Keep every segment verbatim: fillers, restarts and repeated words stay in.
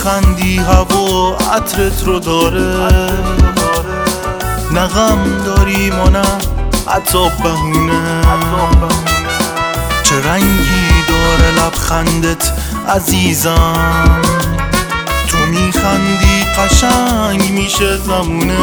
میخندی هوا عطرت رو داره، نه غم داریم و نه حتی بهونه. چه رنگی داره لبخندت عزیزم، تو میخندی قشنگ میشه زمونه.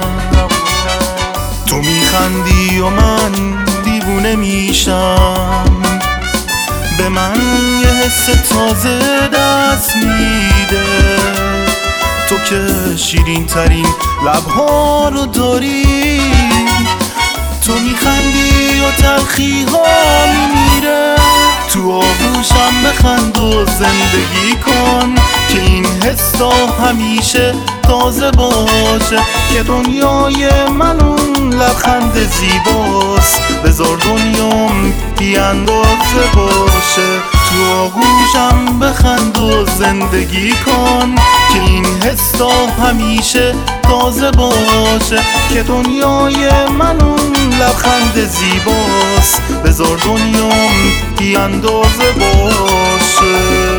تو میخندی و من دیوونه میشم، به من یه حس تازه دست میده. تو که شیرین ترین لبها رو داری، تو میخندی و تلخی ها میمیره. تو آغوشم بخند و زندگی کن که این حسا همیشه تازه باشه، که دنیای من اون لبخند زیباست. بذار دنیام بی اندازه باشه، تو آغوشم بخند و زندگی کن که این حسا همیشه تازه باشه، که دنیای من اون لبخند زیباست. بذار دنیام بی اندازه باشه.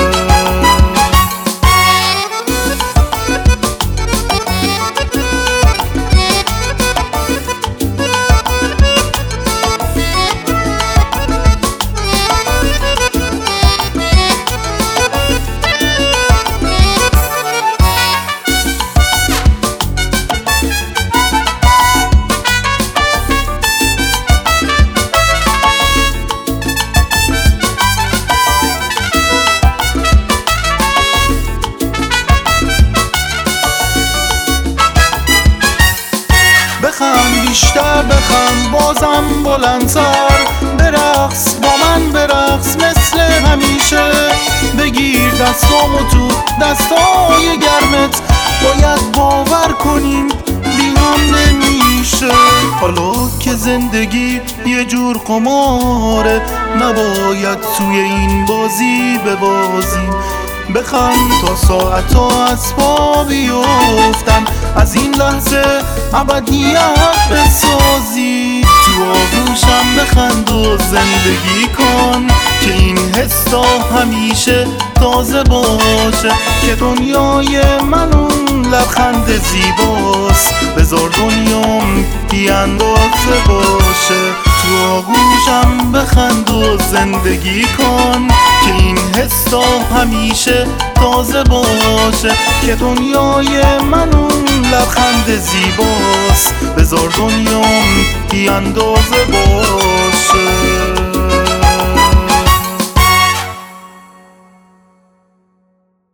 بخند بیشتر بخند بازم بلندتر، برقص با من برقص مثل همیشه. بگیر دستامو تو دستای گرمت، باید باور کنیم بی هم نمیشه. حالا که زندگی یه جور قماره، نباید توی این بازی ببازیم. بخند تا ساعتا از پا بیفتن، از این لحظه ابدیت بسازی. تو آغوشم بخند و زندگی کن که این حسا همیشه تازه باشه، که دنیای من اون لبخند زیباست. بذار دنیام بی اندازه باشه، تو آغوشم بخند و زندگی کن که این حسا همیشه تازه باشه، که دنیای من اون لبخند زیباست. بذار دنیام بی اندازه باشه.